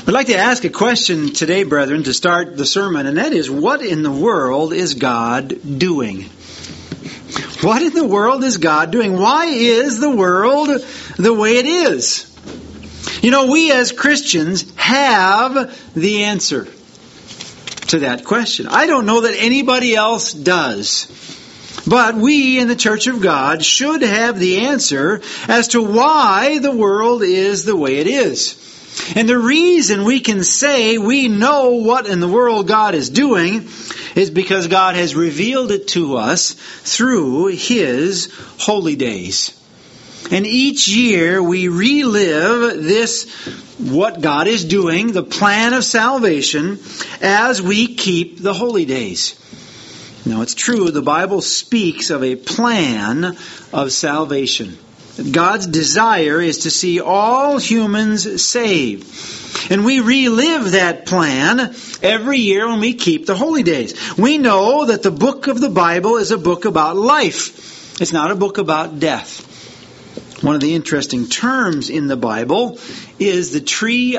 I'd like to ask a question today, brethren, to start the sermon, and that is, what in the world is God doing? What in the world is God doing? Why is the world the way it is? You know, we as Christians have the answer to that question. I don't know that anybody else does. But we in the Church of God should have the answer as to why the world is the way it is. And the reason we can say we know what in the world God is doing is because God has revealed it to us through His holy days. And each year we relive this, what God is doing, the plan of salvation, as we keep the holy days. Now it's true, the Bible speaks of a plan of salvation. God's desire is to see all humans saved. And we relive that plan every year when we keep the holy days. We know that the book of the Bible is a book about life. It's not a book about death. One of the interesting terms in the Bible is the tree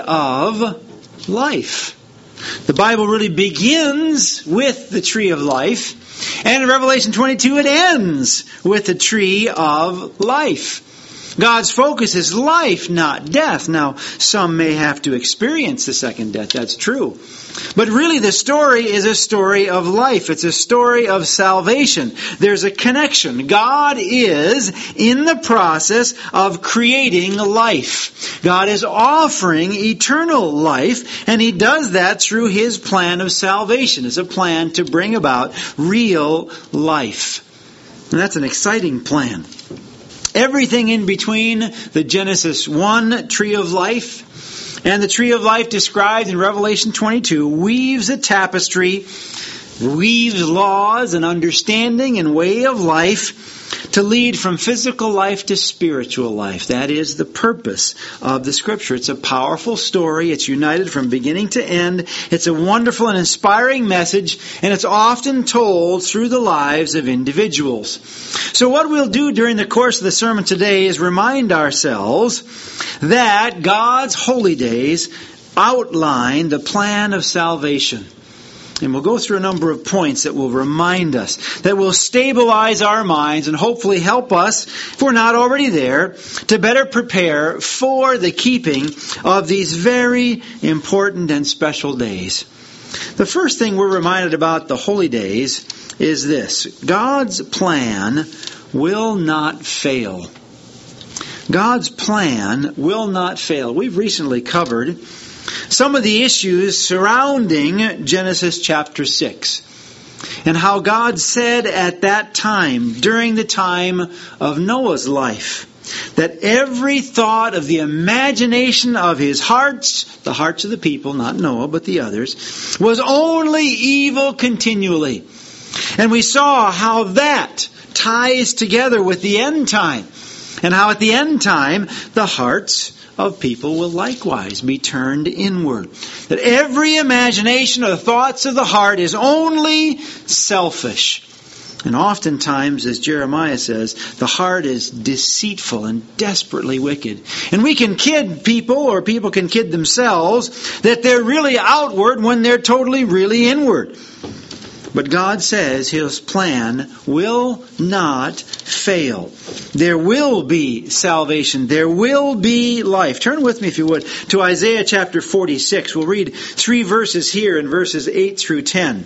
of life. The Bible really begins with the tree of life, and in Revelation 22 it ends with the tree of life. God's focus is life, not death. Now, some may have to experience the second death, that's true. But really the story is a story of life. It's a story of salvation. There's a connection. God is in the process of creating life. God is offering eternal life, and He does that through His plan of salvation. It's a plan to bring about real life. And that's an exciting plan. Everything in between the Genesis 1 tree of life and the tree of life described in Revelation 22 weaves a tapestry, weaves laws and understanding and way of life to lead from physical life to spiritual life. That is the purpose of the Scripture. It's a powerful story. It's united from beginning to end. It's a wonderful and inspiring message, and it's often told through the lives of individuals. So what we'll do during the course of the sermon today is remind ourselves that God's holy days outline the plan of salvation. And we'll go through a number of points that will remind us, that will stabilize our minds and hopefully help us, if we're not already there, to better prepare for the keeping of these very important and special days. The first thing we're reminded about the holy days is this: God's plan will not fail. God's plan will not fail. We've recently covered some of the issues surrounding Genesis chapter 6 and how God said at that time, during the time of Noah's life, that every thought of the imagination of his hearts, the hearts of the people, not Noah but the others, was only evil continually. And we saw how that ties together with the end time, and how at the end time the hearts of people will likewise be turned inward. That every imagination or the thoughts of the heart is only selfish. And oftentimes, as Jeremiah says, the heart is deceitful and desperately wicked. And we can kid people, or people can kid themselves, that they're really outward when they're totally really inward. But God says His plan will not fail. There will be salvation. There will be life. Turn with me, if you would, to Isaiah chapter 46. We'll read 3 verses here in verses 8 through 10.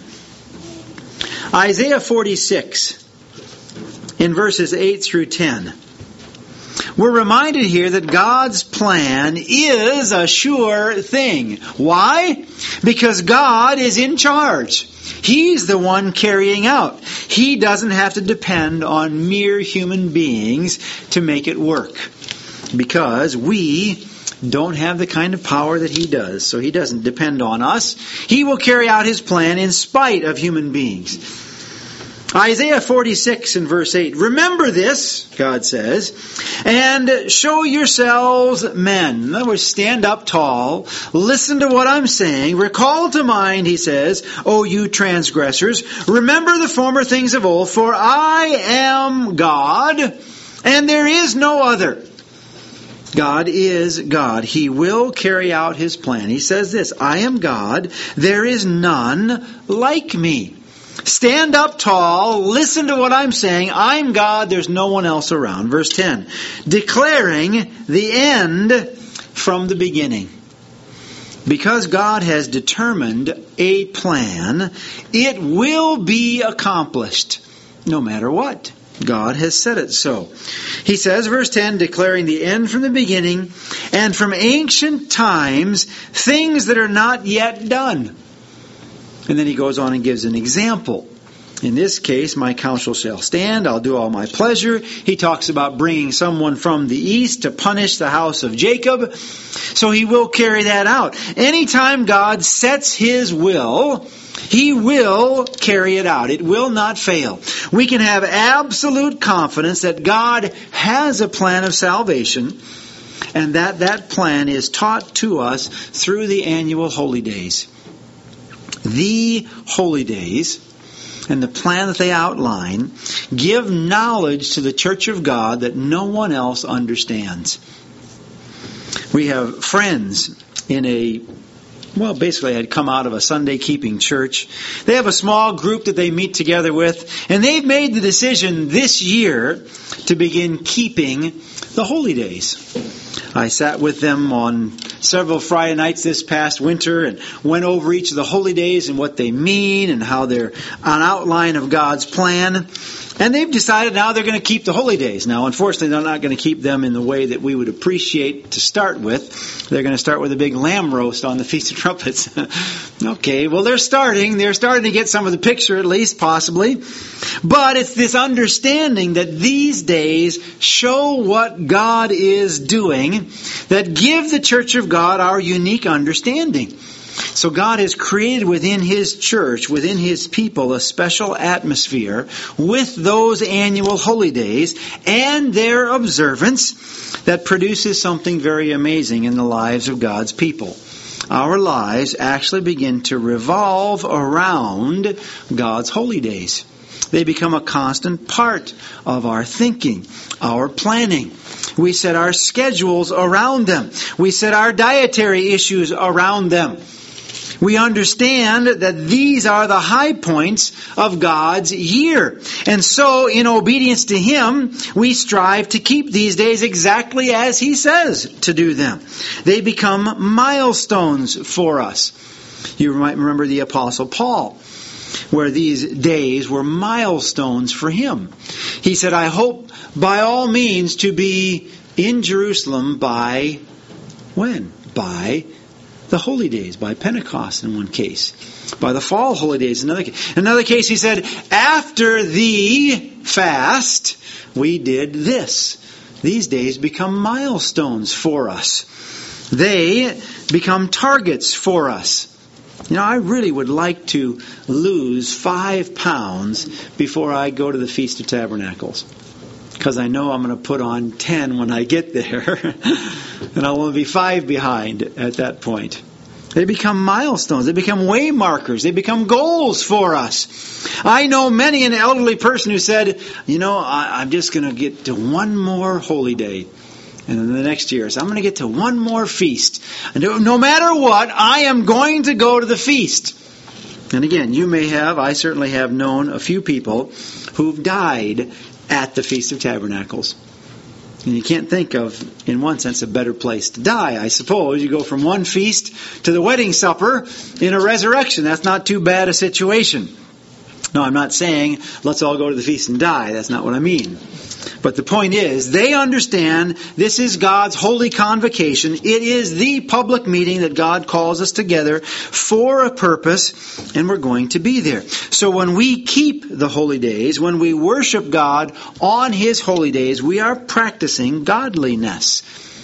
Isaiah 46 in verses 8 through 10. We're reminded here that God's plan is a sure thing. Why? Because God is in charge. He's the one carrying out. He doesn't have to depend on mere human beings to make it work, because we don't have the kind of power that He does. So He doesn't depend on us. He will carry out His plan in spite of human beings. Isaiah 46 and verse 8. Remember this, God says, and show yourselves men. In other words, stand up tall. Listen to what I'm saying. Recall to mind, He says, O you transgressors. Remember the former things of old, for I am God, and there is no other. God is God. He will carry out His plan. He says this, I am God. There is none like me. Stand up tall. Listen to what I'm saying. I'm God. There's no one else around. Verse 10. Declaring the end from the beginning. Because God has determined a plan, it will be accomplished no matter what. God has said it so. He says, verse 10, declaring the end from the beginning, and from ancient times, things that are not yet done. And then he goes on and gives an example. In this case, my counsel shall stand. I'll do all my pleasure. He talks about bringing someone from the east to punish the house of Jacob. So he will carry that out. Anytime God sets His will, He will carry it out. It will not fail. We can have absolute confidence that God has a plan of salvation, and that plan is taught to us through the annual holy days. The holy days and the plan that they outline give knowledge to the church of God that no one else understands. We have friends basically had come out of a Sunday keeping church. They have a small group that they meet together with, and they've made the decision this year to begin keeping the holy days. I sat with them on several Friday nights this past winter and went over each of the holy days and what they mean and how they're an outline of God's plan. And they've decided now they're going to keep the holy days. Now, unfortunately, they're not going to keep them in the way that we would appreciate to start with. They're going to start with a big lamb roast on the Feast of Trumpets. Okay, well, they're starting to get some of the picture, at least, possibly. But it's this understanding that these days show what God is doing that give the church of God our unique understanding. So God has created within His church, within His people, a special atmosphere with those annual holy days and their observance that produces something very amazing in the lives of God's people. Our lives actually begin to revolve around God's holy days. They become a constant part of our thinking, our planning. We set our schedules around them. We set our dietary issues around them. We understand that these are the high points of God's year. And so, in obedience to Him, we strive to keep these days exactly as He says to do them. They become milestones for us. You might remember the Apostle Paul, where these days were milestones for him. He said, I hope by all means to be in Jerusalem by when? By the holy days, by Pentecost in one case, by the fall holy days in another case. He said, after the fast, we did this. These days become milestones for us. They become targets for us. You know, I really would like to lose 5 pounds before I go to the Feast of Tabernacles, because I know I'm going to put on 10 when I get there, and I'll only be 5 behind at that point. They become milestones. They become way markers. They become goals for us. I know many an elderly person who said, I'm just going to get to one more holy day. And then the next year, so I'm going to get to one more feast. And no matter what, I am going to go to the feast. And again, I certainly have known a few people who've died at the Feast of Tabernacles. And you can't think of, in one sense, a better place to die, I suppose. You go from one feast to the wedding supper in a resurrection. That's not too bad a situation. No, I'm not saying let's all go to the feast and die. That's not what I mean. But the point is, they understand this is God's holy convocation. It is the public meeting that God calls us together for a purpose, and we're going to be there. So when we keep the holy days, when we worship God on His holy days, we are practicing godliness.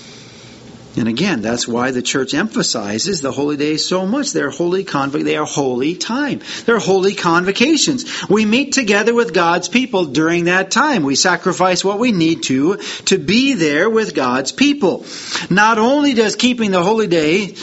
And again, that's why the church emphasizes the holy days so much. They are holy time. They're holy convocations. We meet together with God's people during that time. We sacrifice what we need to be there with God's people. Not only does keeping the holy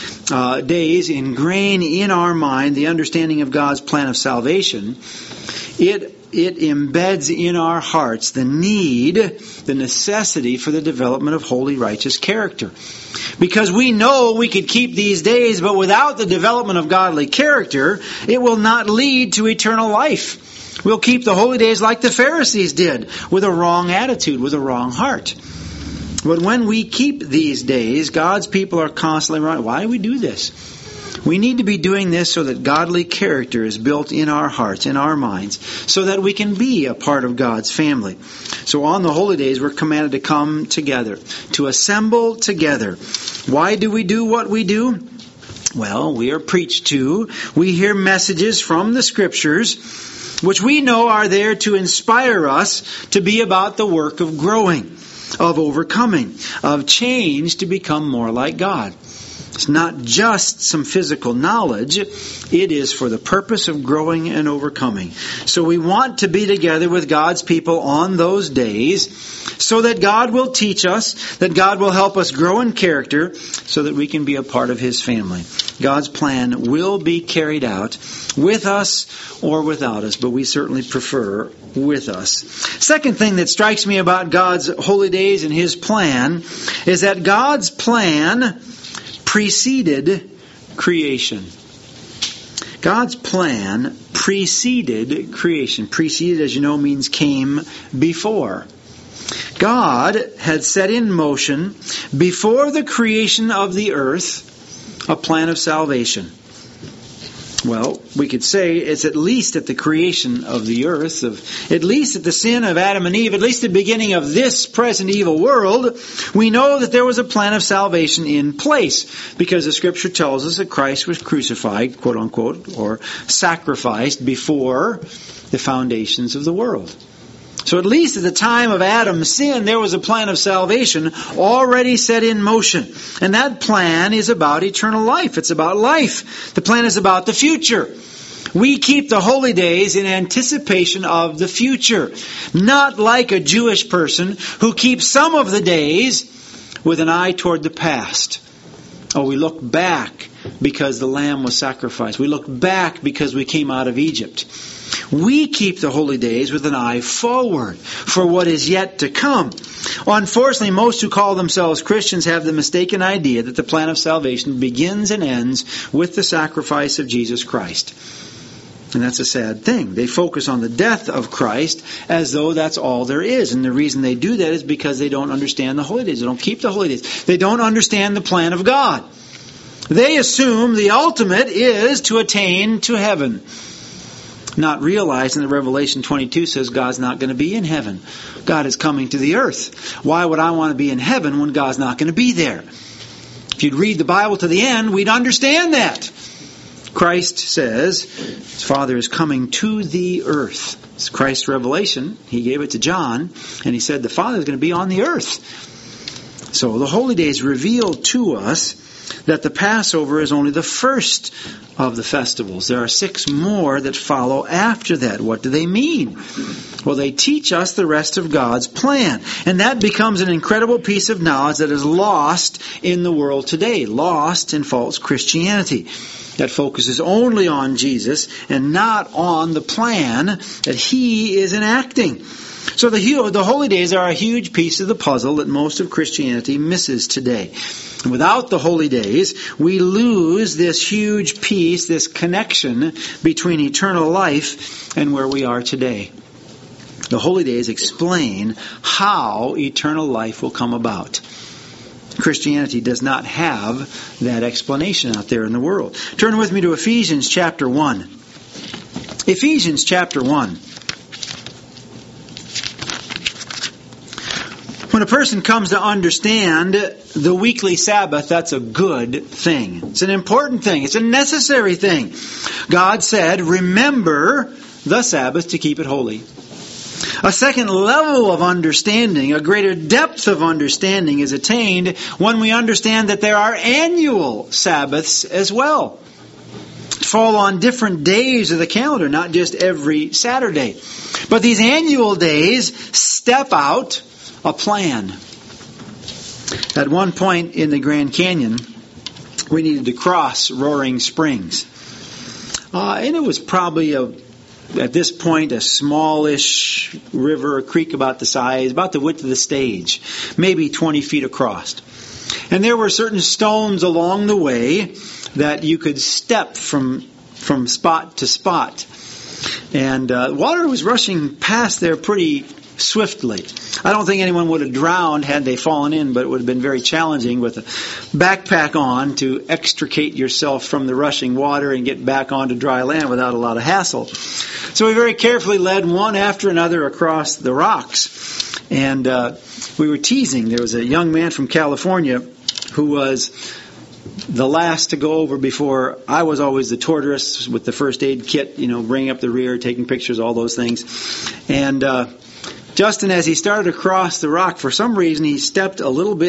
days ingrain in our mind the understanding of God's plan of salvation, it it embeds in our hearts the need, the necessity for the development of holy, righteous character. Because we know we could keep these days, but without the development of godly character, it will not lead to eternal life. We'll keep the holy days like the Pharisees did, with a wrong attitude, with a wrong heart. But when we keep these days, God's people are constantly wrong. Why do we do this? We need to be doing this so that godly character is built in our hearts, in our minds, so that we can be a part of God's family. So on the holy days, we're commanded to come together, to assemble together. Why do we do what we do? Well, we are preached to. We hear messages from the Scriptures, which we know are there to inspire us to be about the work of growing, of overcoming, of change to become more like God. It's not just some physical knowledge. It is for the purpose of growing and overcoming. So we want to be together with God's people on those days so that God will teach us, that God will help us grow in character so that we can be a part of His family. God's plan will be carried out with us or without us, but we certainly prefer with us. Second thing that strikes me about God's holy days and His plan is that God's plan preceded creation. God's plan preceded creation. Preceded, as you know, means came before. God had set in motion, before the creation of the earth, a plan of salvation. Well, we could say it's at least at the creation of the earth, at least at the sin of Adam and Eve, at least the beginning of this present evil world, we know that there was a plan of salvation in place, because the Scripture tells us that Christ was crucified, quote unquote, or sacrificed before the foundations of the world. So at least at the time of Adam's sin, there was a plan of salvation already set in motion. And that plan is about eternal life. It's about life. The plan is about the future. We keep the holy days in anticipation of the future. Not like a Jewish person who keeps some of the days with an eye toward the past. Oh, we look back because the lamb was sacrificed. We look back because we came out of Egypt. We keep the holy days with an eye forward for what is yet to come. Unfortunately, most who call themselves Christians have the mistaken idea that the plan of salvation begins and ends with the sacrifice of Jesus Christ. And that's a sad thing. They focus on the death of Christ as though that's all there is. And the reason they do that is because they don't understand the holy days. They don't keep the holy days. They don't understand the plan of God. They assume the ultimate is to attain to heaven, not realizing that Revelation 22 says God's not going to be in heaven. God is coming to the earth. Why would I want to be in heaven when God's not going to be there? If you'd read the Bible to the end, we'd understand that. Christ says His Father is coming to the earth. It's Christ's revelation. He gave it to John, and He said the Father is going to be on the earth. So the holy days reveal to us that the Passover is only the first of the festivals. There are 6 more that follow after that. What do they mean? Well, they teach us the rest of God's plan. And that becomes an incredible piece of knowledge that is lost in the world today, lost in false Christianity, that focuses only on Jesus and not on the plan that He is enacting. So the holy days are a huge piece of the puzzle that most of Christianity misses today. And without the holy days, we lose this huge piece, this connection between eternal life and where we are today. The holy days explain how eternal life will come about. Christianity does not have that explanation out there in the world. Turn with me to Ephesians chapter 1. Ephesians chapter 1. When a person comes to understand the weekly Sabbath, that's a good thing. It's an important thing. It's a necessary thing. God said, remember the Sabbath to keep it holy. A second level of understanding, a greater depth of understanding is attained when we understand that there are annual Sabbaths as well. Fall on different days of the calendar, not just every Saturday. But these annual days step out a plan. At one point in the Grand Canyon, we needed to cross Roaring Springs. And it was probably at this point, a smallish river, a creek about the width of the stage, maybe 20 feet across. And there were certain stones along the way that you could step from spot to spot. And water was rushing past there pretty swiftly. I don't think anyone would have drowned had they fallen in, but it would have been very challenging with a backpack on to extricate yourself from the rushing water and get back onto dry land without a lot of hassle. So we very carefully led one after another across the rocks. And we were teasing. There was a young man from California who was the last to go over before. I was always the tortoise with the first aid kit, bringing up the rear, taking pictures, all those things. And Justin, as he started across the rock, for some reason he started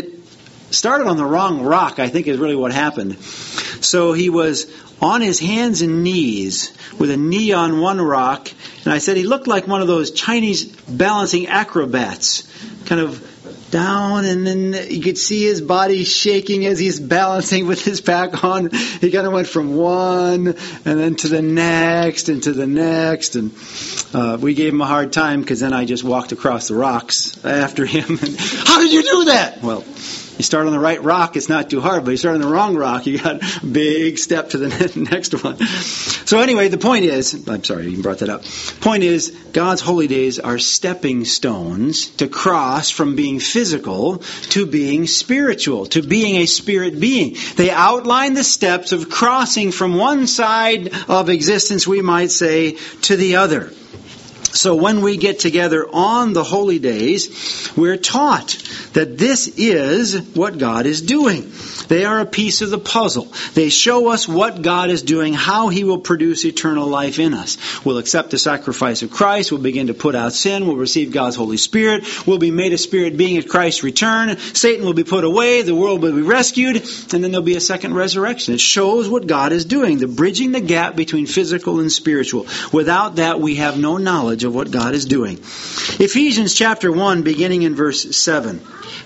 on the wrong rock, I think is really what happened. So he was on his hands and knees with a knee on one rock, and I said he looked like one of those Chinese balancing acrobats, kind of down, and then you could see his body shaking as he's balancing with his pack on. He kind of went from one and then to the next and to the next, and we gave him a hard time because then I just walked across the rocks after him. And, how did you do that? Well, you start on the right rock, it's not too hard, but you start on the wrong rock, you got a big step to the next one. So anyway, the point is, I'm sorry you brought that up. Point is, God's holy days are stepping stones to cross from being physical to being spiritual, to being a spirit being. They outline the steps of crossing from one side of existence, we might say, to the other. So when we get together on the holy days, we're taught that this is what God is doing. They are a piece of the puzzle. They show us what God is doing, how He will produce eternal life in us. We'll accept the sacrifice of Christ. We'll begin to put out sin. We'll receive God's Holy Spirit. We'll be made a spirit being at Christ's return. Satan will be put away. The world will be rescued. And then there'll be a second resurrection. It shows what God is doing, bridging the gap between physical and spiritual. Without that, we have no knowledge of what God is doing. Ephesians chapter 1, beginning in verse 7.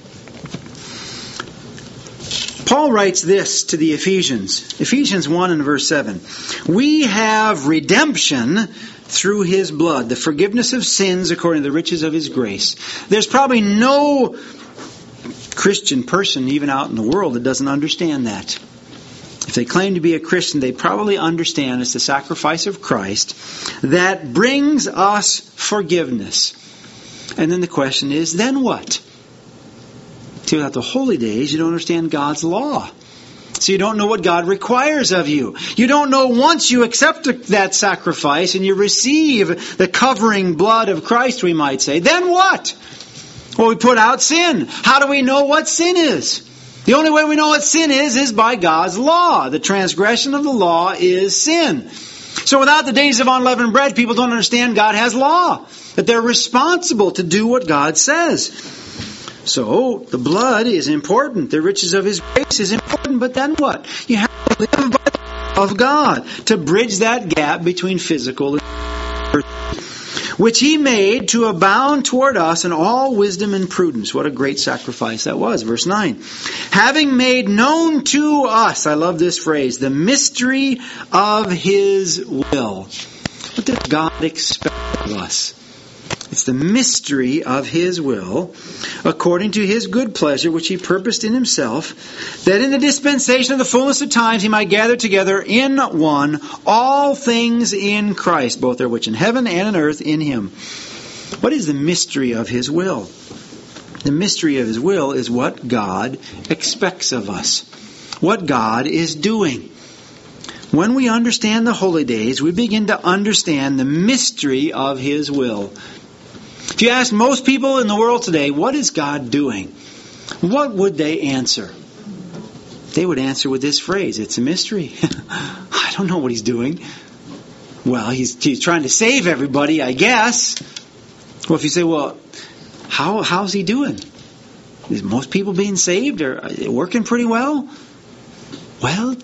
Paul writes this to the Ephesians. Ephesians 1 and verse 7. We have redemption through His blood, the forgiveness of sins according to the riches of His grace. There's probably no Christian person, even out in the world, that doesn't understand that. If they claim to be a Christian, they probably understand it's the sacrifice of Christ that brings us forgiveness. And then the question is, then what? See, without the holy days, you don't understand God's law. So you don't know what God requires of you. You don't know once you accept that sacrifice and you receive the covering blood of Christ, we might say, then what? Well, we put out sin. How do we know what sin is? The only way we know what sin is by God's law. The transgression of the law is sin. So without the days of unleavened bread, people don't understand God has law. That they're responsible to do what God says. So the blood is important. The riches of His grace is important. But then what? You have to live by the law of God to bridge that gap between physical and spiritual, which He made to abound toward us in all wisdom and prudence. What a great sacrifice that was. Verse 9. Having made known to us, I love this phrase, the mystery of His will. What does God expect of us? It's the mystery of His will, according to His good pleasure, which He purposed in Himself, that in the dispensation of the fullness of times He might gather together in one all things in Christ, both there which in heaven and in earth in Him. What is the mystery of His will? The mystery of His will is what God expects of us, what God is doing. When we understand the holy days, we begin to understand the mystery of His will. If you ask most people in the world today, what is God doing? What would they answer? They would answer with this phrase, it's a mystery. I don't know what He's doing. Well, He's trying to save everybody, I guess. Well, if you say, well, how's He doing? Is most people being saved? Are they working pretty well? Well,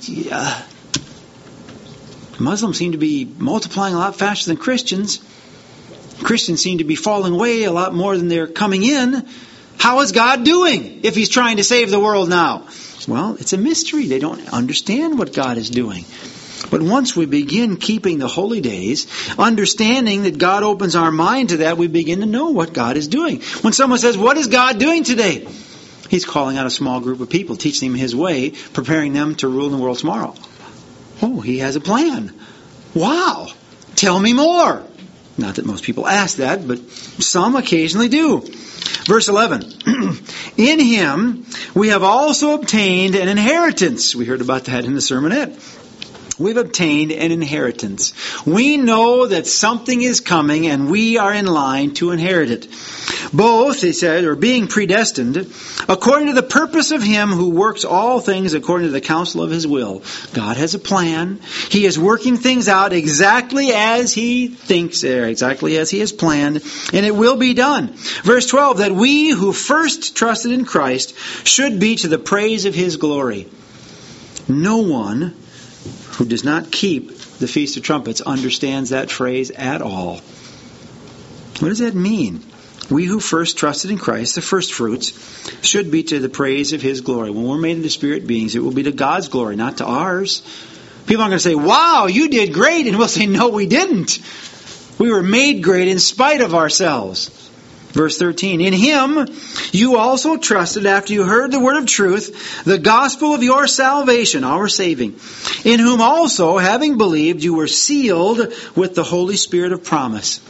Muslims seem to be multiplying a lot faster than Christians. Christians seem to be falling away a lot more than they're coming in. How is God doing if He's trying to save the world now? Well, it's a mystery. They don't understand what God is doing. But once we begin keeping the holy days, understanding that God opens our mind to that, we begin to know what God is doing. When someone says, "What is God doing today?" He's calling out a small group of people, teaching them His way, preparing them to rule the world tomorrow. Oh, He has a plan. Wow! Tell me more. Not that most people ask that, but some occasionally do. Verse 11. In Him we have also obtained an inheritance. We heard about that in the sermonette. We've obtained an inheritance. We know that something is coming and we are in line to inherit it. Both, he said, are being predestined according to the purpose of Him who works all things according to the counsel of His will. God has a plan. He is working things out exactly as He thinks, exactly as He has planned, and it will be done. Verse 12, that we who first trusted in Christ should be to the praise of His glory. No one who does not keep the Feast of Trumpets understands that phrase at all. What does that mean? We who first trusted in Christ, the first fruits, should be to the praise of His glory. When we're made into spirit beings, it will be to God's glory, not to ours. People aren't going to say, "Wow, you did great," and we'll say, "No, we didn't. We were made great in spite of ourselves." Verse 13, in Him you also trusted after you heard the word of truth, the gospel of your salvation, our saving, in whom also, having believed, you were sealed with the Holy Spirit of promise.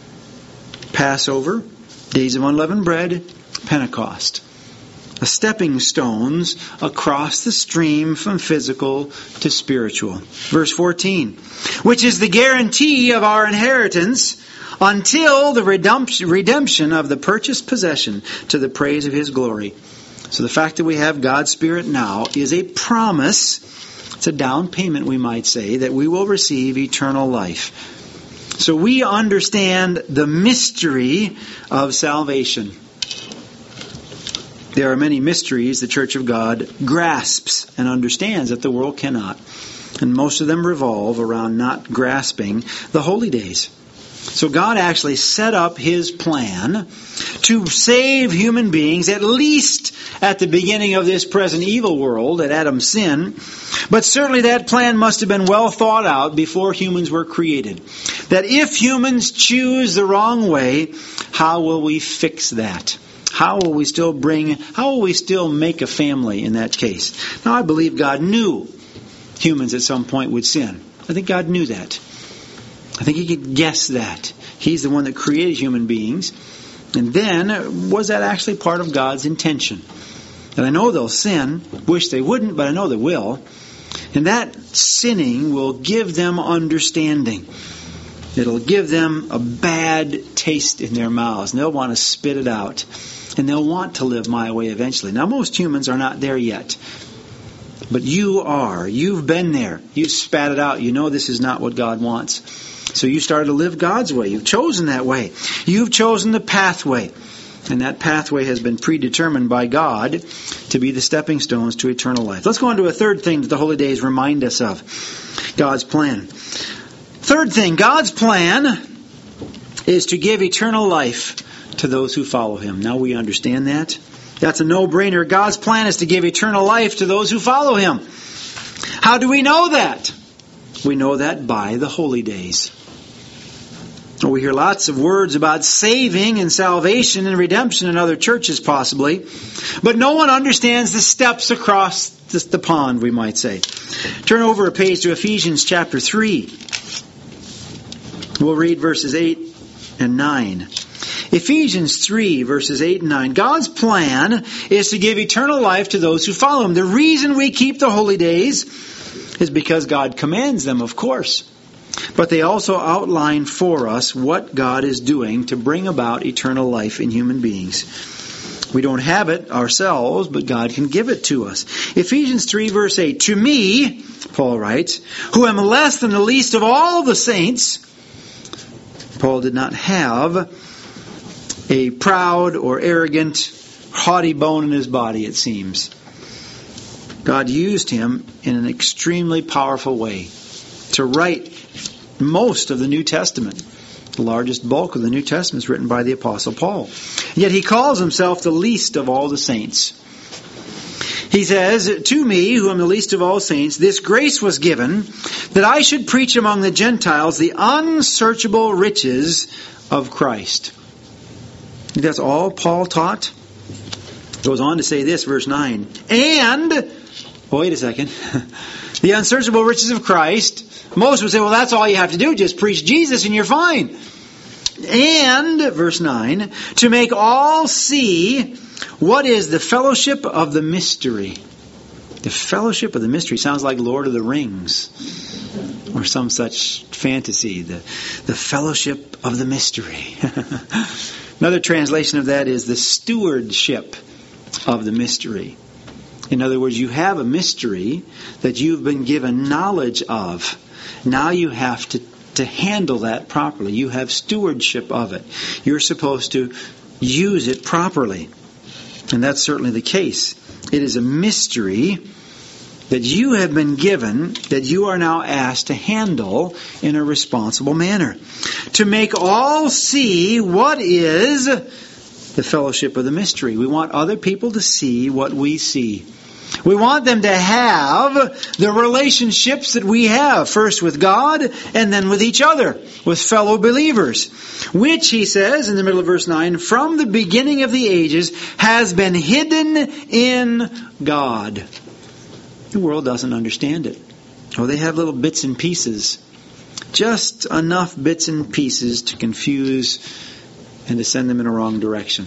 Passover, days of unleavened bread, Pentecost. The stepping stones across the stream from physical to spiritual. Verse 14, which is the guarantee of our inheritance until the redemption of the purchased possession to the praise of His glory. So the fact that we have God's Spirit now is a promise, it's a down payment we might say, that we will receive eternal life. So we understand the mystery of salvation. There are many mysteries the Church of God grasps and understands that the world cannot. And most of them revolve around not grasping the holy days. So God actually set up His plan to save human beings, at least at the beginning of this present evil world, at Adam's sin. But certainly that plan must have been well thought out before humans were created. That if humans choose the wrong way, how will we fix that? How will we still make a family in that case? Now I believe God knew humans at some point would sin. I think God knew that. I think He could guess that. He's the one that created human beings. And then, was that actually part of God's intention? And I know they'll sin. Wish they wouldn't, but I know they will. And that sinning will give them understanding. It'll give them a bad taste in their mouths. And they'll want to spit it out. And they'll want to live my way eventually. Now, most humans are not there yet. But you are. You've been there. You've spat it out. You know this is not what God wants. So you started to live God's way. You've chosen that way. You've chosen the pathway. And that pathway has been predetermined by God to be the stepping stones to eternal life. Let's go on to a third thing that the holy days remind us of. God's plan. Third thing, God's plan is to give eternal life to those who follow Him. Now we understand that. That's a no-brainer. God's plan is to give eternal life to those who follow Him. How do we know that? We know that by the holy days. We hear lots of words about saving and salvation and redemption in other churches possibly. But no one understands the steps across the pond, we might say. Turn over a page to Ephesians chapter 3. We'll read verses 8 and 9. Ephesians 3, verses 8 and 9. God's plan is to give eternal life to those who follow Him. The reason we keep the holy days is because God commands them, of course. But they also outline for us what God is doing to bring about eternal life in human beings. We don't have it ourselves, but God can give it to us. Ephesians 3, verse 8. To me, Paul writes, who am less than the least of all the saints. Paul did not have a proud or arrogant, haughty bone in his body, it seems. God used him in an extremely powerful way to write most of the New Testament. The largest bulk of the New Testament is written by the Apostle Paul. Yet he calls himself the least of all the saints. He says, to me, who am the least of all saints, this grace was given that I should preach among the Gentiles the unsearchable riches of Christ. That's all Paul taught. Goes on to say this, verse 9. And, wait a second, the unsearchable riches of Christ. Most would say, well, that's all you have to do. Just preach Jesus and you're fine. And, verse 9, to make all see what is the fellowship of the mystery. The fellowship of the mystery sounds like Lord of the Rings or some such fantasy. The fellowship of the mystery. Another translation of that is the stewardship of the mystery. In other words, you have a mystery that you've been given knowledge of. Now you have to handle that properly. You have stewardship of it. You're supposed to use it properly. And that's certainly the case. It is a mystery that you have been given that you are now asked to handle in a responsible manner. To make all see what is the fellowship of the mystery. We want other people to see what we see. We want them to have the relationships that we have, first with God and then with each other, with fellow believers, which, he says in the middle of verse 9, from the beginning of the ages has been hidden in God. The world doesn't understand it. Oh, they have little bits and pieces, just enough bits and pieces to confuse and to send them in a wrong direction.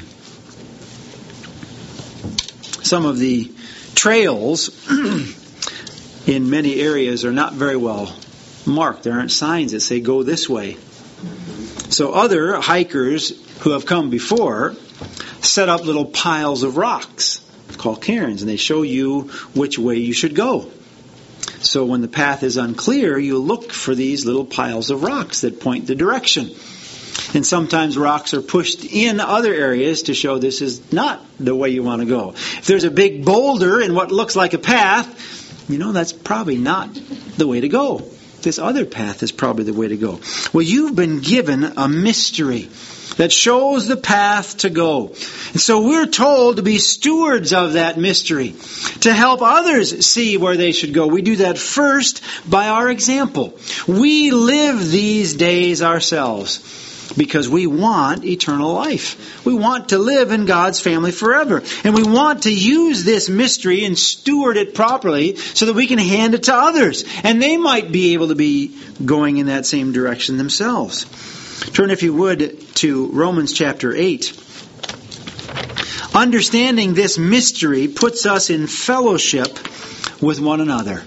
Some of the trails in many areas are not very well marked. There aren't signs that say go this way. So other hikers who have come before set up little piles of rocks called cairns, and they show you which way you should go. So when the path is unclear, you look for these little piles of rocks that point the direction. And sometimes rocks are pushed in other areas to show this is not the way you want to go. If there's a big boulder in what looks like a path, that's probably not the way to go. This other path is probably the way to go. Well, you've been given a mystery that shows the path to go. And so we're told to be stewards of that mystery, to help others see where they should go. We do that first by our example. We live these days ourselves because we want eternal life. We want to live in God's family forever. And we want to use this mystery and steward it properly so that we can hand it to others. And they might be able to be going in that same direction themselves. Turn, if you would, to Romans chapter 8. Understanding this mystery puts us in fellowship with one another.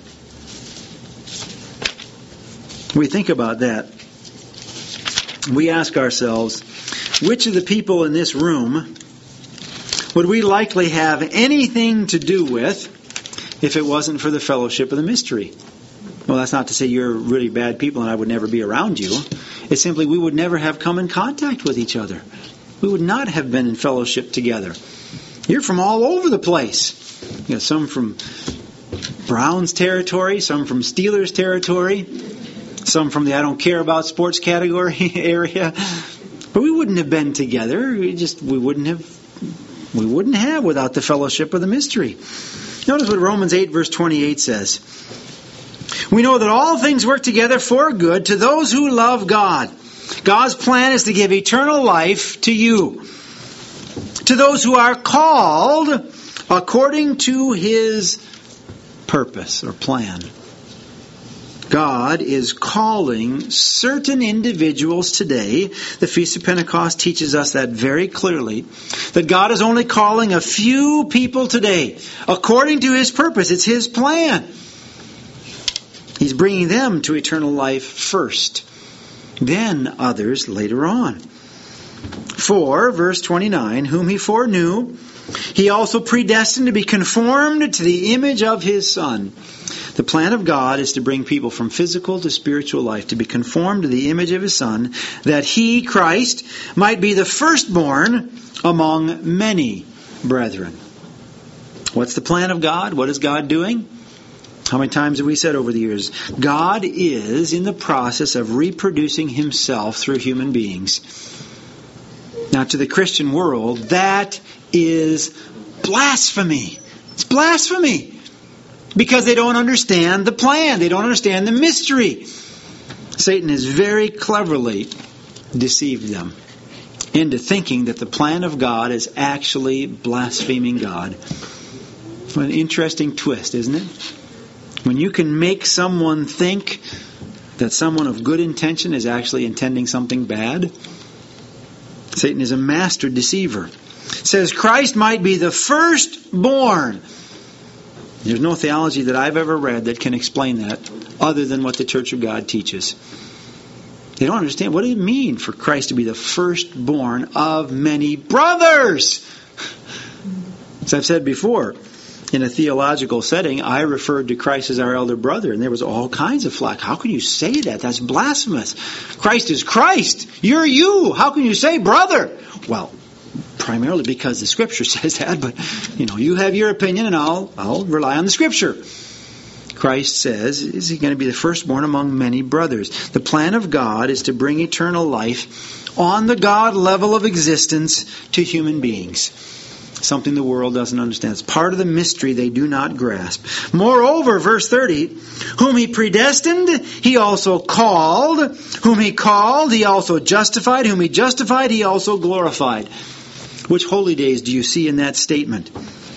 We think about that. We ask ourselves, which of the people in this room would we likely have anything to do with if it wasn't for the fellowship of the mystery? Well, that's not to say you're really bad people and I would never be around you. It's simply we would never have come in contact with each other. We would not have been in fellowship together. You're from all over the place. Some from Browns territory, some from Steelers territory, some from the I don't care about sports category area. But we wouldn't have been together. We wouldn't have without the fellowship of the mystery. Notice what Romans 8 verse 28 says. We know that all things work together for good to those who love God. God's plan is to give eternal life to you. To those who are called according to His purpose or plan. God is calling certain individuals today. The Feast of Pentecost teaches us that very clearly. That God is only calling a few people today according to His purpose. It's His plan. He's bringing them to eternal life first. Then others later on. For, verse 29, whom He foreknew, He also predestined to be conformed to the image of His Son. The plan of God is to bring people from physical to spiritual life, to be conformed to the image of His Son, that He, Christ, might be the firstborn among many brethren. What's the plan of God? What is God doing? How many times have we said over the years? God is in the process of reproducing Himself through human beings. Now, to the Christian world, that is blasphemy. It's blasphemy. Because they don't understand the plan. They don't understand the mystery. Satan has very cleverly deceived them into thinking that the plan of God is actually blaspheming God. What an interesting twist, isn't it? When you can make someone think that someone of good intention is actually intending something bad. Satan is a master deceiver. It says Christ might be the firstborn. There's no theology that I've ever read that can explain that other than what the Church of God teaches. They don't understand what does it mean for Christ to be the firstborn of many brothers. As I've said before, in a theological setting, I referred to Christ as our elder brother, and there was all kinds of flack. How can you say that? That's blasphemous. Christ is Christ. You're you. How can you say brother? Well, primarily because the Scripture says that, but you have your opinion, and I'll rely on the Scripture. Christ says, is he going to be the firstborn among many brothers? The plan of God is to bring eternal life on the God level of existence to human beings. Something the world doesn't understand. It's part of the mystery they do not grasp. Moreover, verse 30, whom he predestined, he also called. Whom he called, he also justified. Whom he justified, he also glorified. Which holy days do you see in that statement?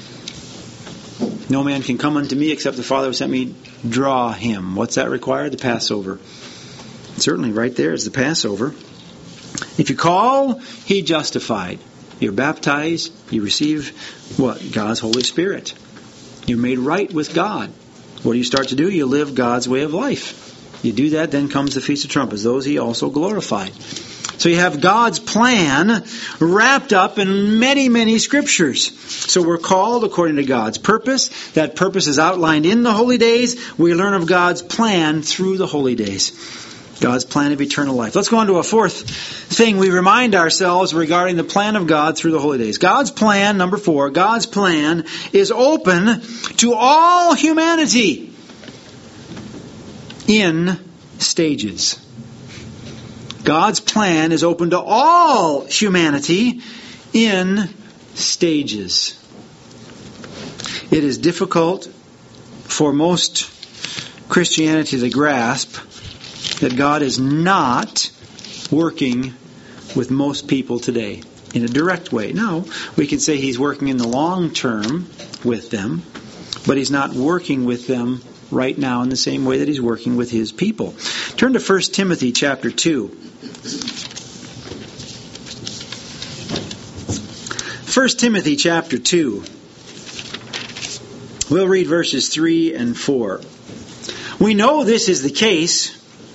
No man can come unto me except the Father who sent me draw him. What's that require? The Passover. Certainly right there is the Passover. If you call, he justified. You're baptized, you receive what? God's Holy Spirit. You're made right with God. What do you start to do? You live God's way of life. You do that, then comes the Feast of Trumpets. Those he also glorified. So you have God's plan wrapped up in many, many scriptures. So we're called according to God's purpose. That purpose is outlined in the holy days. We learn of God's plan through the holy days. God's plan of eternal life. Let's go on to a fourth thing we remind ourselves regarding the plan of God through the holy days. God's plan, number 4, God's plan is open to all humanity in stages. God's plan is open to all humanity in stages. It is difficult for most Christianity to grasp that God is not working with most people today in a direct way. Now, we can say He's working in the long term with them, but He's not working with them right now in the same way that He's working with His people. Turn to 1 Timothy chapter 2. 1 Timothy chapter 2. We'll read verses 3 and 4. We know this is the case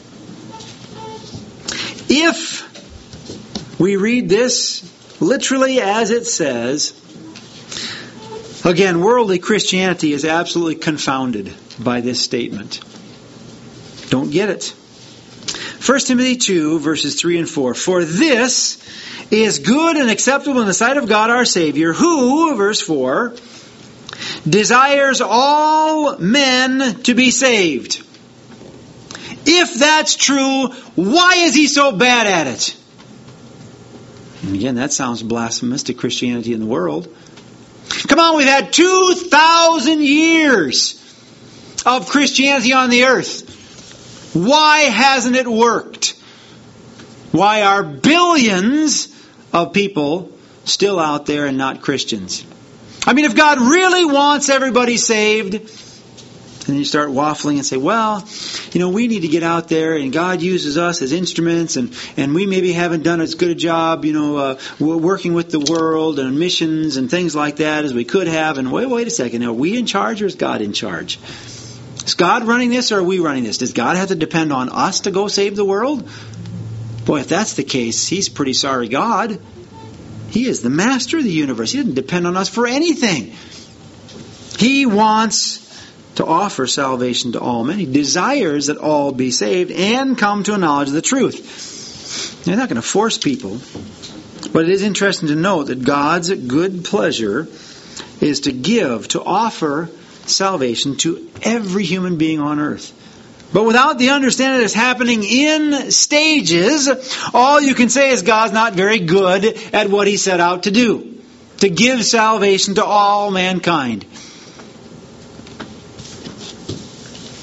if we read this literally as it says. Again, worldly Christianity is absolutely confounded by this statement. Don't get it. 1 Timothy 2, verses 3 and 4. For this is good and acceptable in the sight of God our Savior, who, verse 4, desires all men to be saved. If that's true, why is He so bad at it? And again, that sounds blasphemous to Christianity in the world. Come on, we've had 2,000 years of Christianity on the earth. Why hasn't it worked? Why are billions of people still out there and not Christians? I mean, if God really wants everybody saved, and then you start waffling and say, well, we need to get out there and God uses us as instruments and we maybe haven't done as good a job, working with the world and missions and things like that as we could have. And wait a second, are we in charge or is God in charge? Is God running this or are we running this? Does God have to depend on us to go save the world? Boy, if that's the case, He's pretty sorry God. He is the master of the universe. He doesn't depend on us for anything. He wants to offer salvation to all men. He desires that all be saved and come to a knowledge of the truth. They're not going to force people. But it is interesting to note that God's good pleasure is to give, to offer salvation to every human being on earth. But without the understanding that it's happening in stages, all you can say is God's not very good at what He set out to do. To give salvation to all mankind.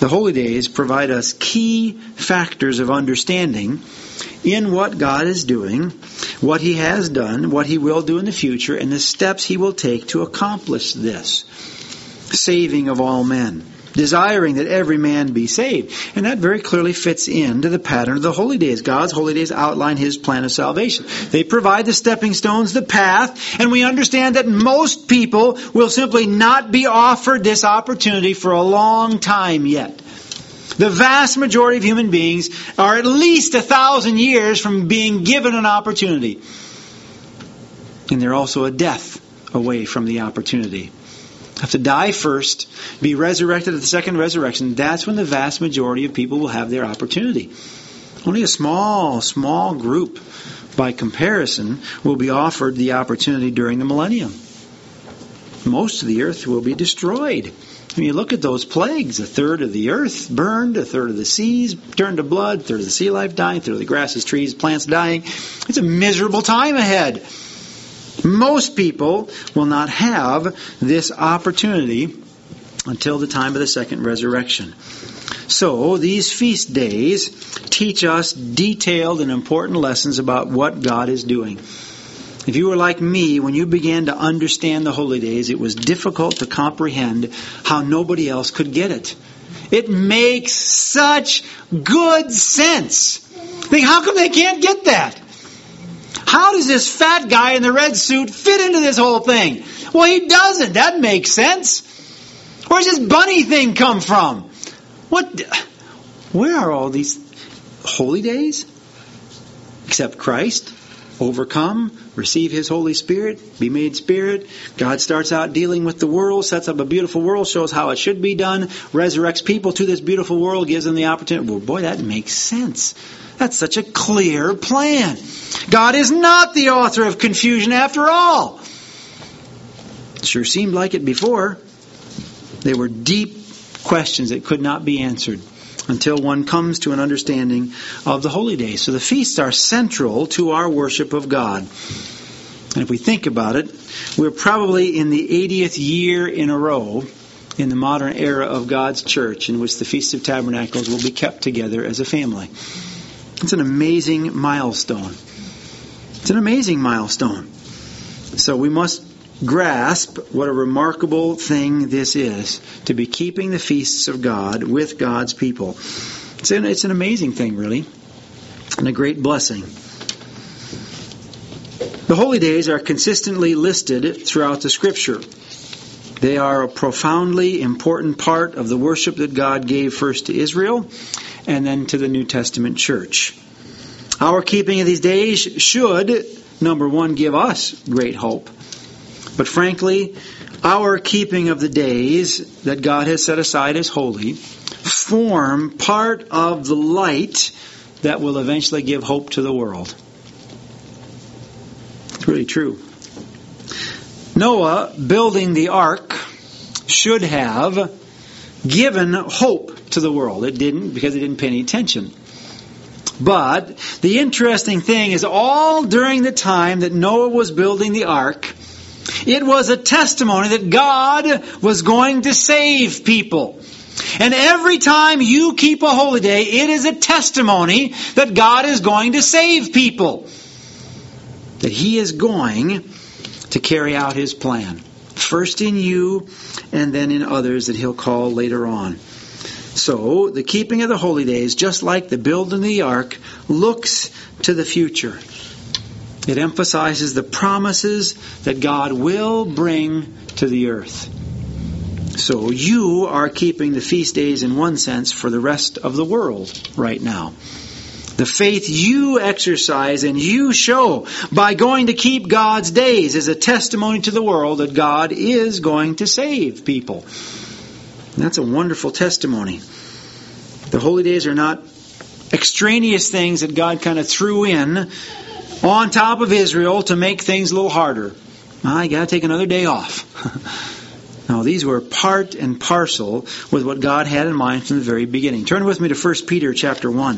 The holy days provide us key factors of understanding in what God is doing, what He has done, what He will do in the future, and the steps He will take to accomplish this. Saving of all men. Desiring that every man be saved. And that very clearly fits into the pattern of the holy days. God's holy days outline His plan of salvation. They provide the stepping stones, the path, and we understand that most people will simply not be offered this opportunity for a long time yet. The vast majority of human beings are at least 1,000 years from being given an opportunity. And they're also a death away from the opportunity. Have to die first, be resurrected at the second resurrection. That's when the vast majority of people will have their opportunity. Only a small group, by comparison, will be offered the opportunity during the millennium. Most of the earth will be destroyed. When you look at those plagues, 1/3 of the earth burned, 1/3 of the seas turned to blood, 1/3 of the sea life dying, 1/3 of the grasses, trees, plants dying. It's a miserable time ahead. Most people will not have this opportunity until the time of the second resurrection. So, these feast days teach us detailed and important lessons about what God is doing. If you were like me, when you began to understand the holy days, it was difficult to comprehend how nobody else could get it. It makes such good sense. Think, how come they can't get that? How does this fat guy in the red suit fit into this whole thing? Well, he doesn't. That makes sense. Where's this bunny thing come from? Where are all these holy days? Except Christ, overcome, receive His Holy Spirit, be made Spirit. God starts out dealing with the world, sets up a beautiful world, shows how it should be done, resurrects people to this beautiful world, gives them the opportunity. Well, boy, that makes sense. That's such a clear plan. God is not the author of confusion after all. It sure seemed like it before. They were deep questions that could not be answered until one comes to an understanding of the holy days. So the feasts are central to our worship of God. And if we think about it, we're probably in the 80th year in a row in the modern era of God's church in which the Feast of Tabernacles will be kept together as a family. It's an amazing milestone. It's an amazing milestone. So we must grasp what a remarkable thing this is, to be keeping the feasts of God with God's people. It's an amazing thing, really, and a great blessing. The holy days are consistently listed throughout the Scripture. They are a profoundly important part of the worship that God gave first to Israel and then to the New Testament church. Our keeping of these days should, number one, give us great hope. But frankly, our keeping of the days that God has set aside as holy form part of the light that will eventually give hope to the world. It's really true. Noah building the ark should have given hope to the world. It didn't, because it didn't pay any attention. But the interesting thing is, all during the time that Noah was building the ark, it was a testimony that God was going to save people. And every time you keep a holy day, it is a testimony that God is going to save people. That He is going to carry out His plan. First in you, and then in others that He'll call later on. So, the keeping of the holy days, just like the building of the ark, looks to the future. It emphasizes the promises that God will bring to the earth. So you are keeping the feast days in one sense for the rest of the world right now. The faith you exercise and you show by going to keep God's days is a testimony to the world that God is going to save people. And that's a wonderful testimony. The holy days are not extraneous things that God kind of threw in on top of Israel to make things a little harder. I got to take another day off. No, these were part and parcel with what God had in mind from the very beginning. Turn with me to 1 Peter chapter 1.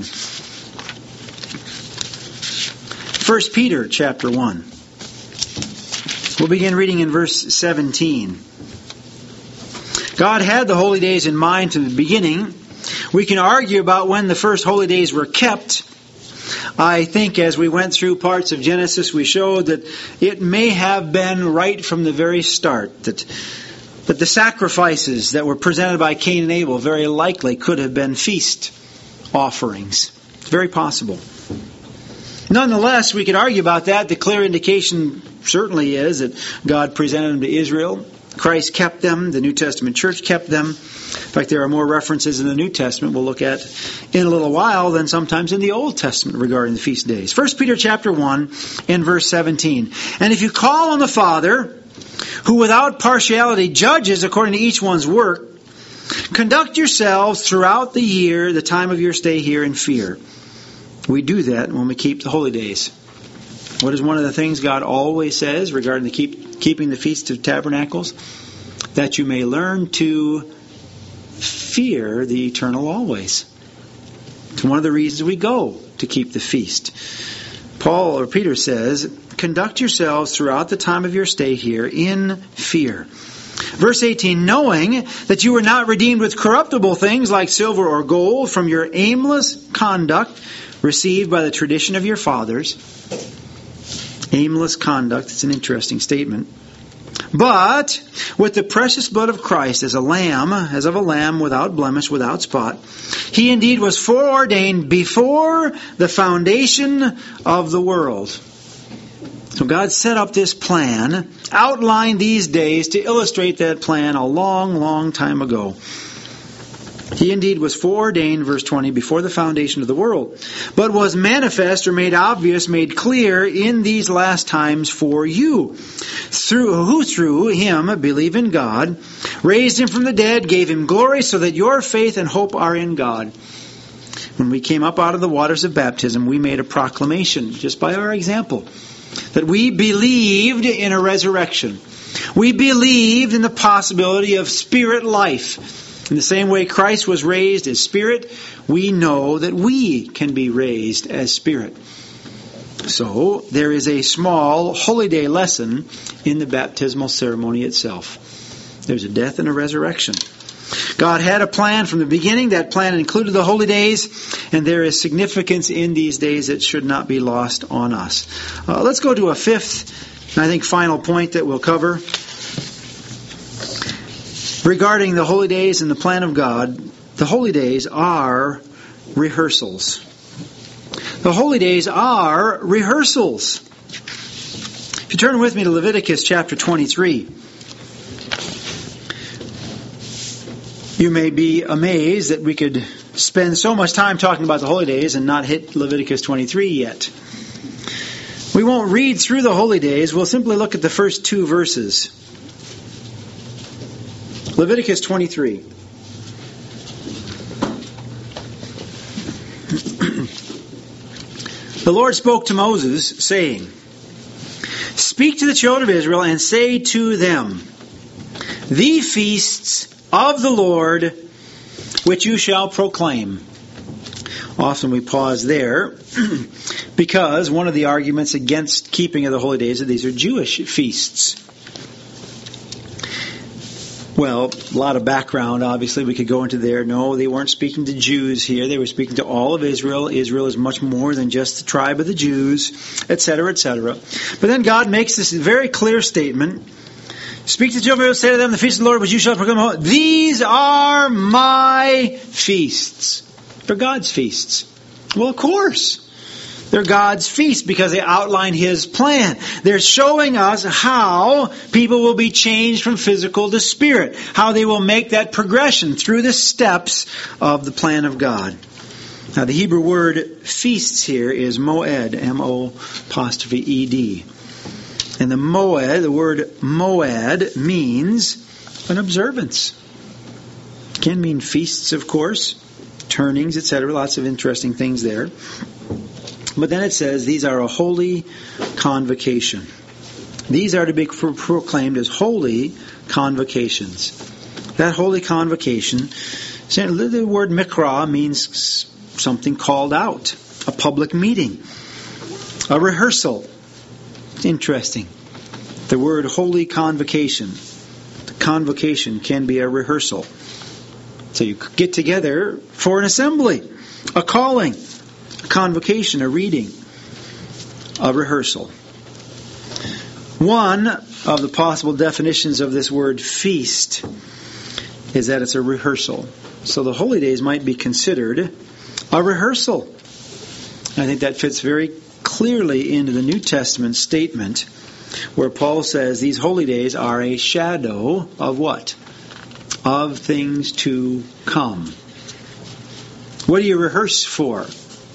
1 Peter chapter 1. We'll begin reading in verse 17. God had the holy days in mind from the beginning We can argue about when the first holy days were kept. I think as we went through parts of Genesis, we showed that it may have been right from the very start that the sacrifices that were presented by Cain and Abel very likely could have been feast offerings. It's very possible. Nonetheless, we could argue about that. The clear indication certainly is that God presented them to Israel. Christ kept them. The New Testament church kept them. In fact, there are more references in the New Testament we'll look at in a little while than sometimes in the Old Testament regarding the feast days. 1 Peter chapter 1 and verse 17. And if you call on the Father, who without partiality judges according to each one's work, conduct yourselves throughout the year, the time of your stay here, in fear. We do that when we keep the holy days. What is one of the things God always says regarding keeping the Feast of Tabernacles? That you may learn to fear the eternal always. It's one of the reasons we go to keep the feast. Peter says, conduct yourselves throughout the time of your stay here in fear. Verse 18, knowing that you were not redeemed with corruptible things like silver or gold from your aimless conduct received by the tradition of your fathers. Aimless conduct, it's an interesting statement. But with the precious blood of Christ as of a lamb without blemish, without spot, he indeed was foreordained before the foundation of the world. So God set up this plan, outlined these days to illustrate that plan a long, long time ago. He indeed was foreordained, verse 20, before the foundation of the world, but was manifest or made obvious, made clear in these last times for you, who through him believe in God, raised him from the dead, gave him glory, so that your faith and hope are in God. When we came up out of the waters of baptism, we made a proclamation, just by our example, that we believed in a resurrection. We believed in the possibility of spirit life. In the same way Christ was raised as spirit, we know that we can be raised as spirit. So, there is a small holy day lesson in the baptismal ceremony itself. There's a death and a resurrection. God had a plan from the beginning. That plan included the holy days, and there is significance in these days that should not be lost on us. Let's go to a fifth, and I think final point that we'll cover. Regarding the holy days and the plan of God, the holy days are rehearsals. The holy days are rehearsals. If you turn with me to Leviticus chapter 23, you may be amazed that we could spend so much time talking about the holy days and not hit Leviticus 23 yet. We won't read through the holy days. We'll simply look at the first two verses. Leviticus 23. The Lord spoke to Moses, saying, speak to the children of Israel and say to them, the feasts of the Lord which you shall proclaim. Often we pause there because one of the arguments against keeping of the holy days is that these are Jewish feasts. Well, a lot of background, obviously, we could go into there. No, they weren't speaking to Jews here. They were speaking to all of Israel. Israel is much more than just the tribe of the Jews, etc., etc. But then God makes this very clear statement. Speak to the children of Israel, say to them, the feast of the Lord which you shall proclaim. These are my feasts. They're God's feasts. Well, of course. They're God's feasts because they outline His plan. They're showing us how people will be changed from physical to spirit. How they will make that progression through the steps of the plan of God. Now the Hebrew word feasts here is moed, M-O'-E-D. And the word moed means an observance. It can mean feasts, of course, turnings, etc. Lots of interesting things there. But then it says these are a holy convocation. These are to be proclaimed as holy convocations. That holy convocation, the word mikra means something called out, a public meeting, a rehearsal. It's interesting. The word holy convocation. The convocation can be a rehearsal. So you get together for an assembly, a calling, a convocation, a reading, a rehearsal. One of the possible definitions of this word feast is that it's a rehearsal. So the holy days might be considered a rehearsal. I think that fits very clearly into the New Testament statement where Paul says these holy days are a shadow of what? Of things to come. What do you rehearse for?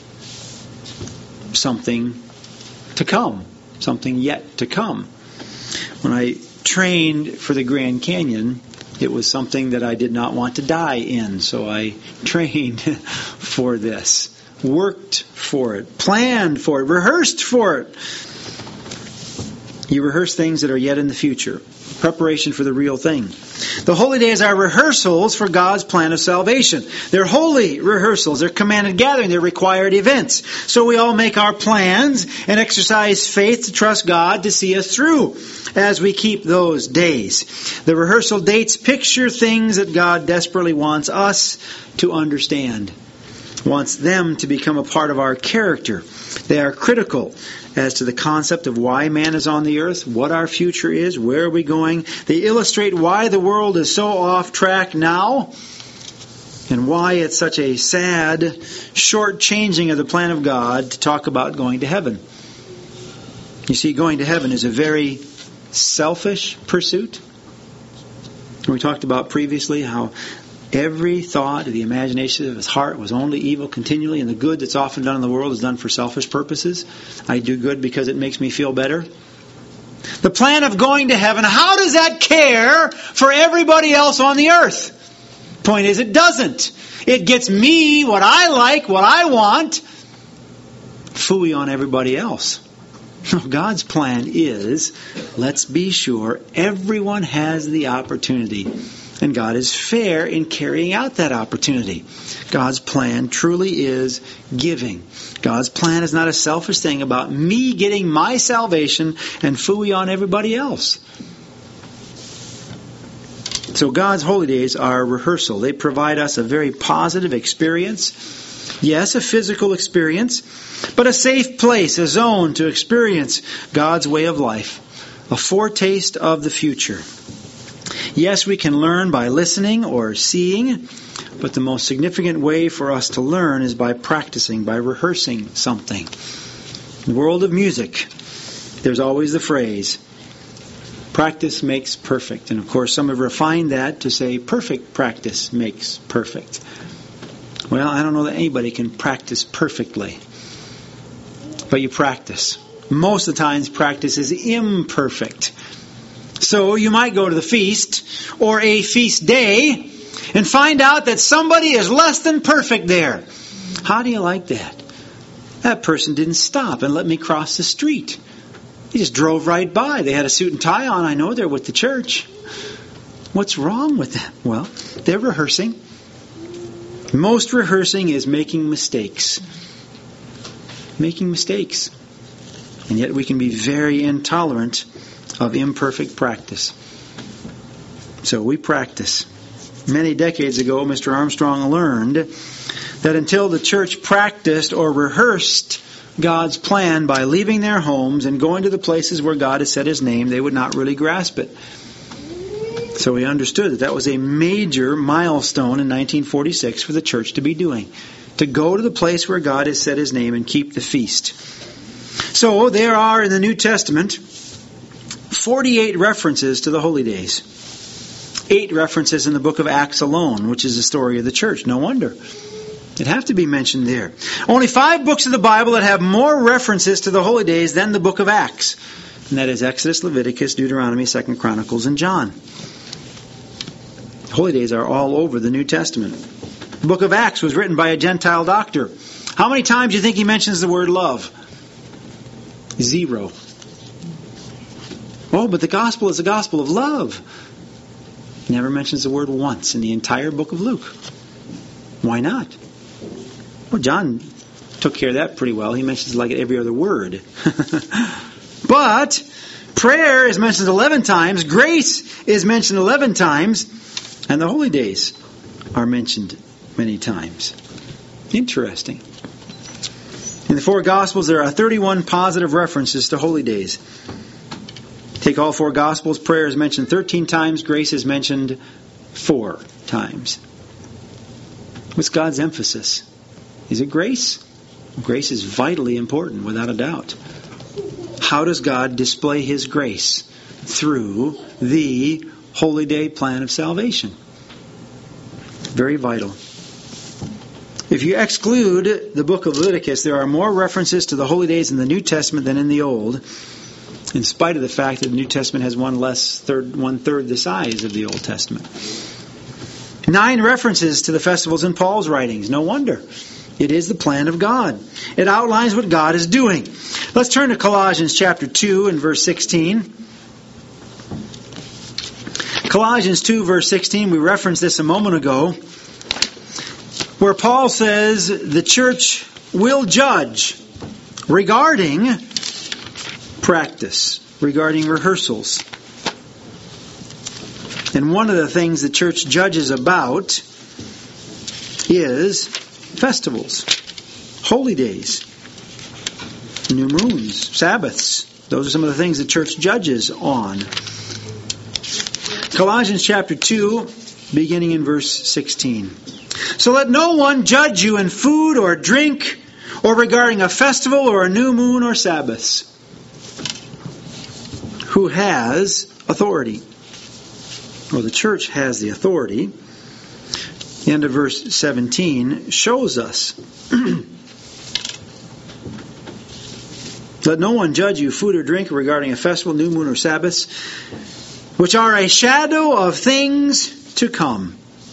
Something to come. Something yet to come. When I trained for the Grand Canyon, it was something that I did not want to die in, so I trained for this. Worked for it, planned for it, rehearsed for it. You rehearse things that are yet in the future. Preparation for the real thing. The holy days are rehearsals for God's plan of salvation. They're holy rehearsals. They're commanded gathering. They're required events. So we all make our plans and exercise faith to trust God to see us through as we keep those days. The rehearsal dates picture things that God desperately wants us to understand. Wants them to become a part of our character. They are critical as to the concept of why man is on the earth, what our future is, where are we going. They illustrate why the world is so off track now and why it's such a sad, short changing of the plan of God to talk about going to heaven. You see, going to heaven is a very selfish pursuit. We talked about previously how every thought of the imagination of his heart was only evil continually, and the good that's often done in the world is done for selfish purposes. I do good because it makes me feel better. The plan of going to heaven, how does that care for everybody else on the earth? Point is, it doesn't. It gets me what I like, what I want. Phooey on everybody else. God's plan is, let's be sure everyone has the opportunity. And God is fair in carrying out that opportunity. God's plan truly is giving. God's plan is not a selfish thing about me getting my salvation and phooey on everybody else. So God's holy days are a rehearsal. They provide us a very positive experience. Yes, a physical experience, but a safe place, a zone to experience God's way of life. A foretaste of the future. Yes, we can learn by listening or seeing, but the most significant way for us to learn is by practicing, by rehearsing something. In the world of music, there's always the phrase, practice makes perfect. And of course, some have refined that to say perfect practice makes perfect. Well, I don't know that anybody can practice perfectly, but you practice. Most of the times, practice is imperfect. So you might go to the feast or a feast day and find out that somebody is less than perfect there. How do you like that? That person didn't stop and let me cross the street. He just drove right by. They had a suit and tie on. I know they're with the church. What's wrong with them? Well, they're rehearsing. Most rehearsing is making mistakes. Making mistakes. And yet we can be very intolerant of imperfect practice. So we practice. Many decades ago, Mr. Armstrong learned that until the church practiced or rehearsed God's plan by leaving their homes and going to the places where God has set His name, they would not really grasp it. So he understood that that was a major milestone in 1946 for the church to be doing. To go to the place where God has set His name and keep the feast. So there are in the New Testament 48 references to the holy days. 8 references in the book of Acts alone, which is the story of the church. No wonder. It'd have to be mentioned there. Only 5 books of the Bible that have more references to the holy days than the book of Acts. And that is Exodus, Leviticus, Deuteronomy, 2 Chronicles, and John. Holy days are all over the New Testament. The book of Acts was written by a Gentile doctor. How many times do you think he mentions the word love? 0. Oh, but the gospel is the gospel of love. He never mentions the word once in the entire book of Luke. Why not? Well, John took care of that pretty well. He mentions like every other word. But prayer is mentioned 11 times. Grace is mentioned 11 times. And the holy days are mentioned many times. Interesting. In the four Gospels, there are 31 positive references to holy days. Take all four Gospels, prayer is mentioned 13 times, grace is mentioned 4 times. What's God's emphasis? Is it grace? Grace is vitally important, without a doubt. How does God display His grace? Through the holy day plan of salvation. Very vital. If you exclude the book of Leviticus, there are more references to the holy days in the New Testament than in the Old, in spite of the fact that the New Testament has one-third the size of the Old Testament. 9 references to the festivals in Paul's writings. No wonder. It is the plan of God. It outlines what God is doing. Let's turn to Colossians chapter 2 and verse 16. Colossians 2 verse 16, we referenced this a moment ago, where Paul says the church will judge regarding practice, regarding rehearsals. And one of the things the church judges about is festivals, holy days, new moons, Sabbaths. Those are some of the things the church judges on. Colossians chapter 2, beginning in verse 16. So let no one judge you in food or drink, or regarding a festival or a new moon or Sabbaths. Who has authority? Well, the church has the authority. The end of verse 17 shows us. Let no one judge you food or drink regarding a festival, new moon, or Sabbaths, which are a shadow of things to come.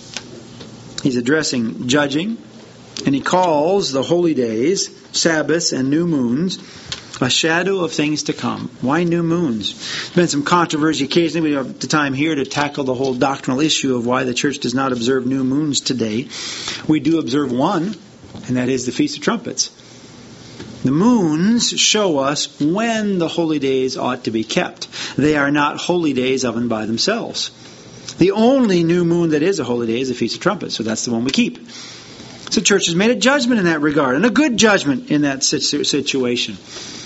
He's addressing judging, and he calls the holy days, Sabbaths, and new moons a shadow of things to come. Why new moons? There's been some controversy occasionally. We don't have the time here to tackle the whole doctrinal issue of why the church does not observe new moons today. We do observe one, and that is the Feast of Trumpets. The moons show us when the holy days ought to be kept. They are not holy days of and by themselves. The only new moon that is a holy day is the Feast of Trumpets, so that's the one we keep. So the church has made a judgment in that regard, and a good judgment in that situation.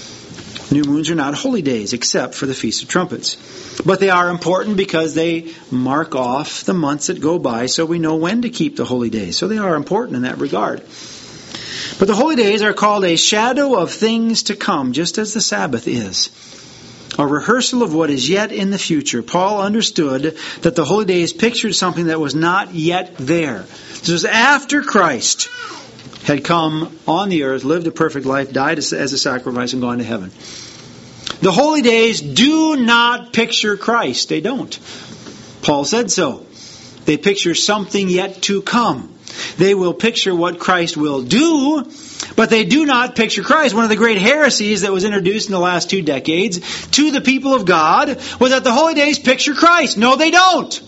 New moons are not holy days except for the Feast of Trumpets. But they are important because they mark off the months that go by so we know when to keep the holy days. So they are important in that regard. But the holy days are called a shadow of things to come, just as the Sabbath is. A rehearsal of what is yet in the future. Paul understood that the holy days pictured something that was not yet there. This was after Christ had come on the earth, lived a perfect life, died as a sacrifice, and gone to heaven. The holy days do not picture Christ. They don't. Paul said so. They picture something yet to come. They will picture what Christ will do, but they do not picture Christ. One of the great heresies that was introduced in the last 2 decades to the people of God was that the holy days picture Christ. No, they don't.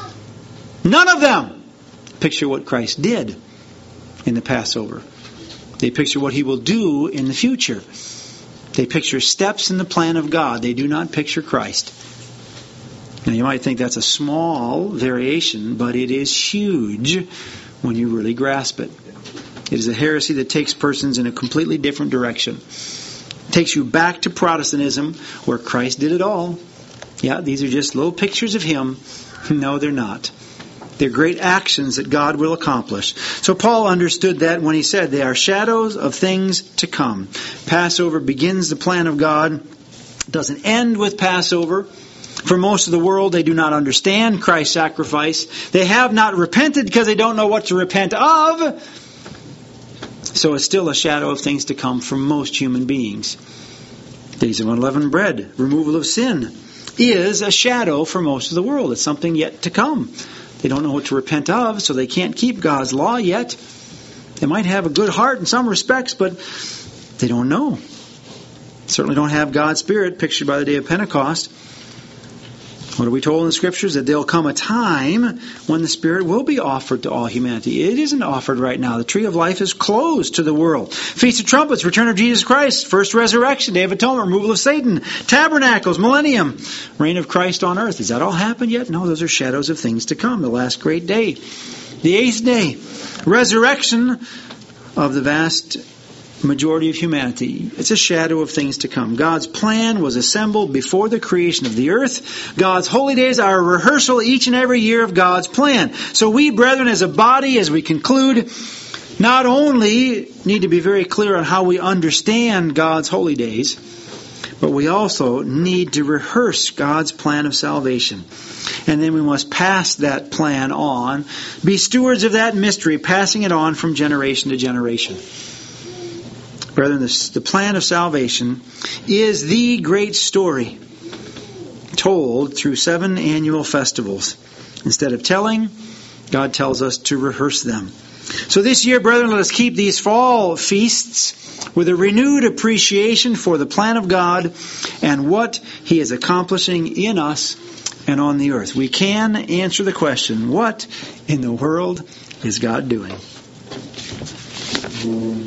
None of them picture what Christ did in the Passover. They picture what He will do in the future. They picture steps in the plan of God. They do not picture Christ. Now you might think that's a small variation, but it is huge when you really grasp it. It is a heresy that takes persons in a completely different direction. It takes you back to Protestantism where Christ did it all. Yeah, these are just little pictures of Him. No, they're not. They're great actions that God will accomplish. So Paul understood that when he said they are shadows of things to come. Passover begins the plan of God. It doesn't end with Passover. For most of the world, they do not understand Christ's sacrifice. They have not repented because they don't know what to repent of. So it's still a shadow of things to come for most human beings. Days of unleavened bread, removal of sin, is a shadow for most of the world. It's something yet to come. They don't know what to repent of, so they can't keep God's law yet. They might have a good heart in some respects, but they don't know. Certainly don't have God's Spirit pictured by the day of Pentecost. What are we told in the Scriptures? That there'll come a time when the Spirit will be offered to all humanity. It isn't offered right now. The tree of life is closed to the world. Feast of Trumpets, return of Jesus Christ, first resurrection, Day of Atonement, removal of Satan, tabernacles, millennium, reign of Christ on earth. Has that all happened yet? No, those are shadows of things to come, the last great day. The eighth day, resurrection of the vast majority of humanity. It's a shadow of things to come. God's plan was assembled before the creation of the earth. God's holy days are a rehearsal each and every year of God's plan. So we, brethren, as a body, as we conclude, not only need to be very clear on how we understand God's holy days, but we also need to rehearse God's plan of salvation. And then we must pass that plan on, be stewards of that mystery, passing it on from generation to generation. Brethren, the plan of salvation is the great story told through 7 annual festivals. Instead of telling, God tells us to rehearse them. So this year, brethren, let us keep these fall feasts with a renewed appreciation for the plan of God and what He is accomplishing in us and on the earth. We can answer the question, what in the world is God doing?